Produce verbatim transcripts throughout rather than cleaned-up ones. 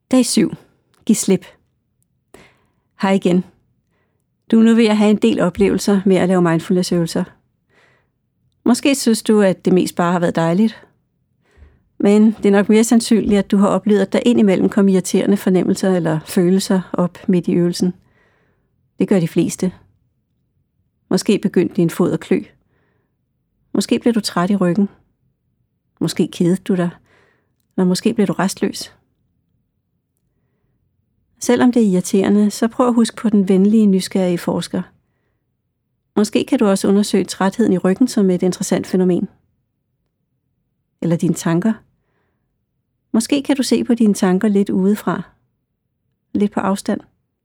Dag syv. Giv slip. Hej igen. Du er nu ved at have en del oplevelser med at lave mindfulness-øvelser. Måske synes du, at det mest bare har været dejligt. Men det er nok mere sandsynligt, at du har oplevet, at der indimellem kom irriterende fornemmelser eller følelser op midt i øvelsen. Det gør de fleste. Måske begyndte din fod at klø. Måske blev du træt i ryggen. Måske kedede du dig. Eller måske blev du restløs. Selvom det er irriterende, så prøv at huske på den venlige, nysgerrige forsker. Måske kan du også undersøge trætheden i ryggen som et interessant fænomen. Eller dine tanker. Måske kan du se på dine tanker lidt udefra. Lidt på afstand.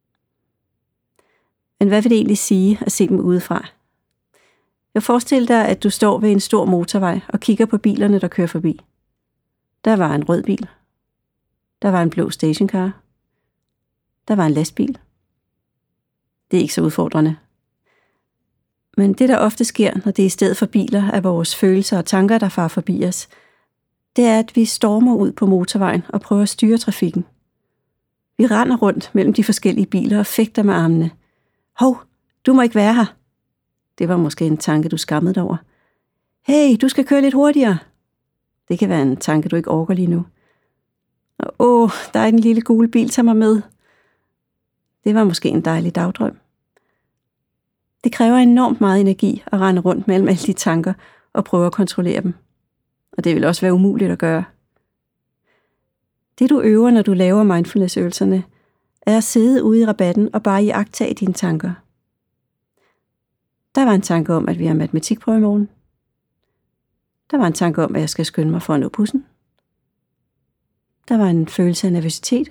Men hvad vil det egentlig sige at se dem udefra? Jeg forestiller dig, at du står ved en stor motorvej og kigger på bilerne, der kører forbi. Der var en rød bil. Der var en blå stationcar. Der var en lastbil. Det er ikke så udfordrende. Men det, der ofte sker, når det i stedet for biler er vores følelser og tanker, der farer forbi os, det er, at vi stormer ud på motorvejen og prøver at styre trafikken. Vi render rundt mellem de forskellige biler og fægter med armene. Hov, du må ikke være her. Det var måske en tanke, du skammede dig over. Hey, du skal køre lidt hurtigere. Det kan være en tanke, du ikke orker lige nu. Åh, der er en lille gule bil, tag mig med. Det var måske en dejlig dagdrøm. Det kræver enormt meget energi at rende rundt mellem alle de tanker og prøve at kontrollere dem. Og det vil også være umuligt at gøre. Det du øver, når du laver mindfulness-øvelserne, er at sidde ude i rabatten og bare iagttage dine tanker. Der var en tanke om, at vi har matematikprøve i morgen. Der var en tanke om, at jeg skal skynde mig for at nå bussen. Der var en følelse af nervøsitet.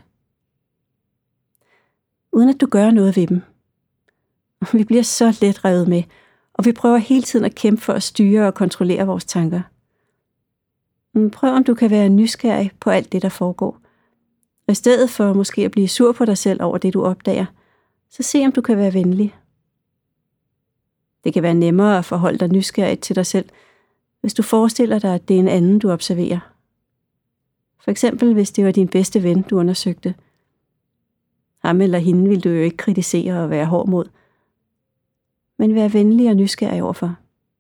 Uden at du gør noget ved dem. Vi bliver så let revet med, og vi prøver hele tiden at kæmpe for at styre og kontrollere vores tanker. Men prøv om du kan være nysgerrig på alt det, der foregår. Og i stedet for måske at blive sur på dig selv over det, du opdager, så se om du kan være venlig. Det kan være nemmere at forholde dig nysgerrigt til dig selv, hvis du forestiller dig, at det er en anden, du observerer. For eksempel, hvis det var din bedste ven, du undersøgte. Ham eller hende vil du jo ikke kritisere og være hård mod, men være venlig og nysgerrig overfor.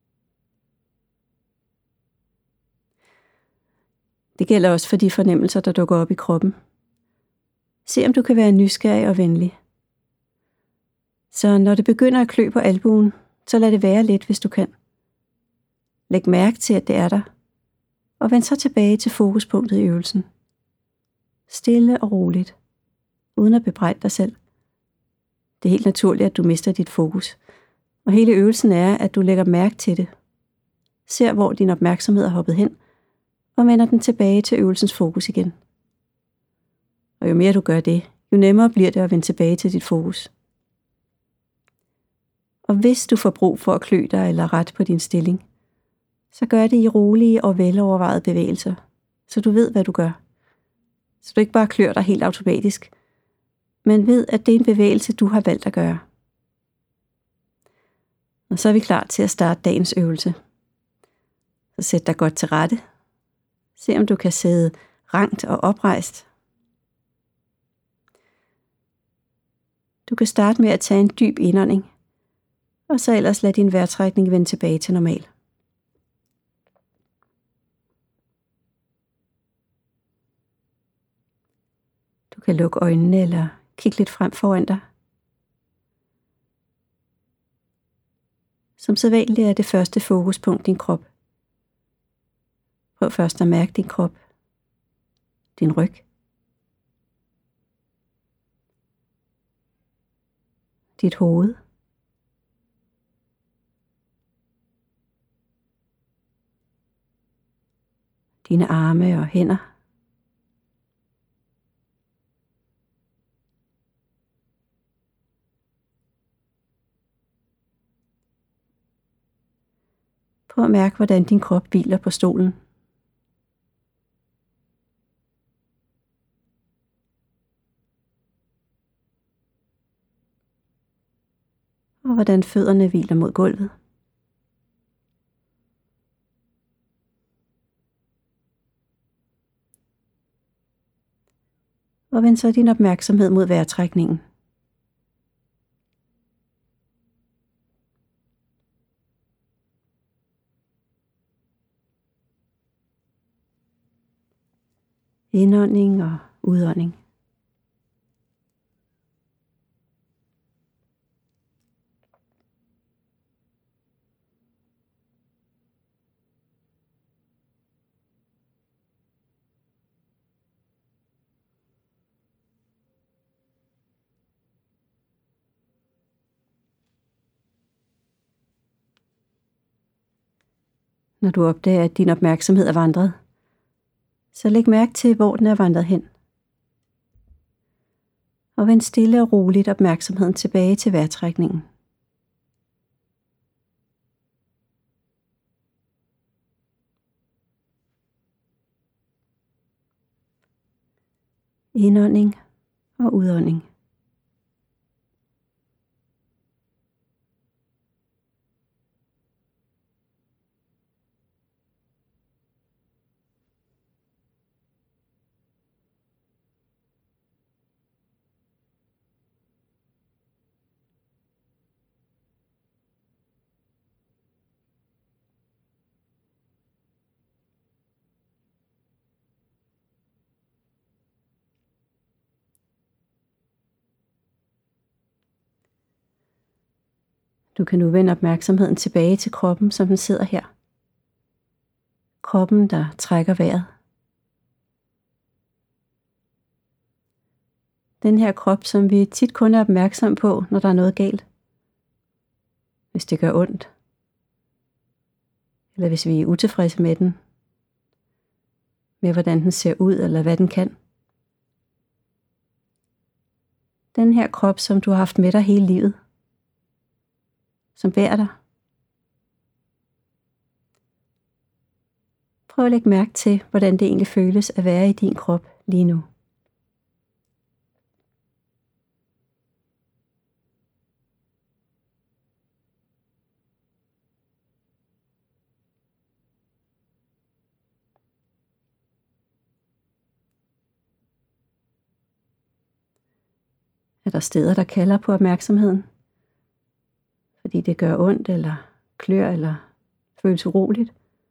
Det gælder også for de fornemmelser, der dukker op i kroppen. Se om du kan være nysgerrig og venlig. Så når det begynder at klø på albuen, så lad det være lidt, hvis du kan. Læg mærke til, at det er der, og vend så tilbage til fokuspunktet i øvelsen. Stille og roligt, uden at bebrejde dig selv. Det er helt naturligt, at du mister dit fokus, og hele øvelsen er, at du lægger mærke til det. Ser, hvor din opmærksomhed er hoppet hen, og vender den tilbage til øvelsens fokus igen. Og jo mere du gør det, jo nemmere bliver det at vende tilbage til dit fokus. Og hvis du får brug for at klø dig eller ret på din stilling, så gør det i rolige og velovervejede bevægelser, så du ved, hvad du gør. Så du ikke bare klør dig helt automatisk, men ved, at det er en bevægelse, du har valgt at gøre. Og så er vi klar til at starte dagens øvelse. Så sæt dig godt til rette. Se om du kan sidde rankt og oprejst. Du kan starte med at tage en dyb indånding, og så ellers lad din vejrtrækning vende tilbage til normal. Du kan lukke øjnene eller kigge lidt frem foran dig. Som sædvanligt er det første fokuspunkt din krop. Prøv først at mærke din krop, din ryg, dit hoved, dine arme og hænder, prøv at mærke, hvordan din krop hviler på stolen. Og hvordan fødderne hviler mod gulvet. Og vend så din opmærksomhed mod vejrtrækningen. Indånding og udånding. Når du opdager, at din opmærksomhed er vandret, så læg mærke til, hvor den er vandret hen. Og vend stille og roligt opmærksomheden tilbage til vejrtrækningen. Indånding og udånding. Du kan nu vende opmærksomheden tilbage til kroppen, som den sidder her. Kroppen, der trækker vejret. Den her krop, som vi tit kun er opmærksom på, når der er noget galt. Hvis det gør ondt. Eller hvis vi er utilfredse med den. Med hvordan den ser ud, eller hvad den kan. Den her krop, som du har haft med dig hele livet. Som bærer dig. Prøv at lægge mærke til, hvordan det egentlig føles at være i din krop lige nu. Er der steder, der kalder på opmærksomheden? Fordi det gør ondt, eller klør, eller føles uroligt?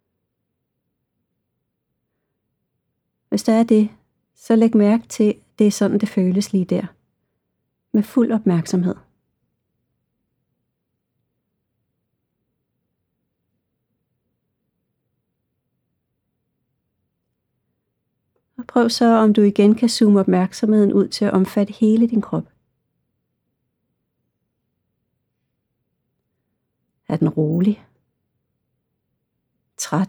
Hvis der er det, så læg mærke til, at det er sådan, det føles lige der. Med fuld opmærksomhed. Og prøv så, om du igen kan zoome opmærksomheden ud til at omfatte hele din krop. Er den rolig? Træt?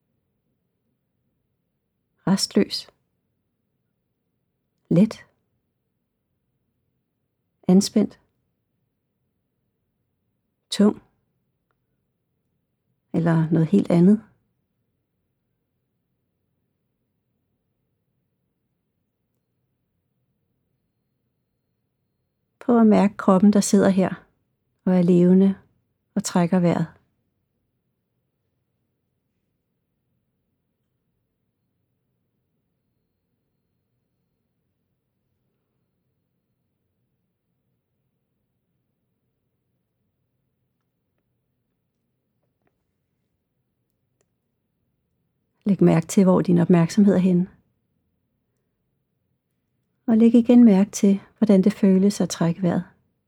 Restløs? Let? Anspændt? Tung? Eller noget helt andet? Prøv at mærke kroppen, der sidder her og er levende og trækker vejret. Læg mærke til, hvor din opmærksomhed er henne. Og læg igen mærke til, hvordan det føles at trække vejret.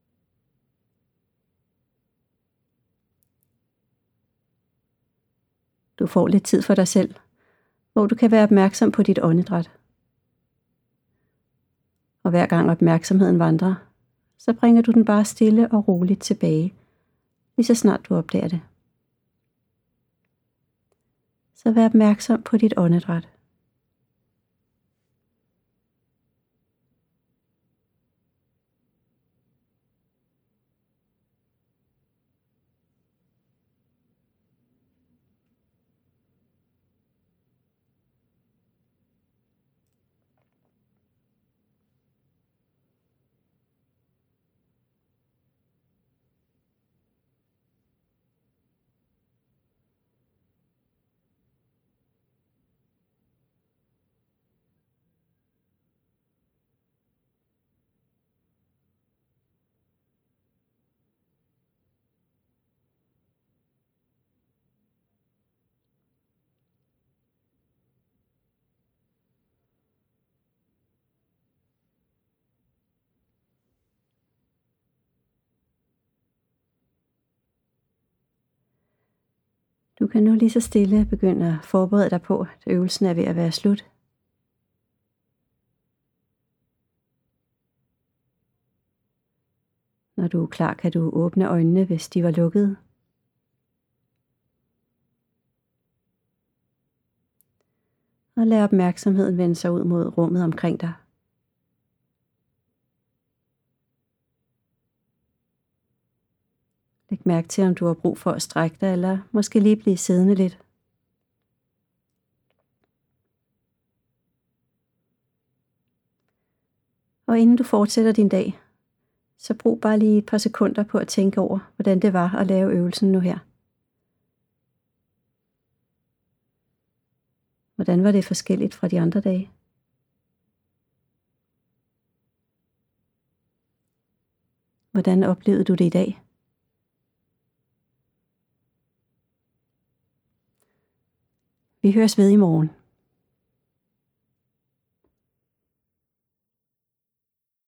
Du får lidt tid for dig selv, hvor du kan være opmærksom på dit åndedræt. Og hver gang opmærksomheden vandrer, så bringer du den bare stille og roligt tilbage, lige så snart du opdager det. Så vær opmærksom på dit åndedræt. Du kan nu lige så stille begynde at forberede dig på, at øvelsen er ved at være slut. Når du er klar, kan du åbne øjnene, hvis de var lukkede. Og lad opmærksomheden vende sig ud mod rummet omkring dig. Læg mærke til, om du har brug for at strække dig, eller måske lige blive siddende lidt. Og inden du fortsætter din dag, så brug bare lige et par sekunder på at tænke over, hvordan det var at lave øvelsen nu her. Hvordan var det forskelligt fra de andre dage? Hvordan oplevede du det i dag? Vi høres ved i morgen.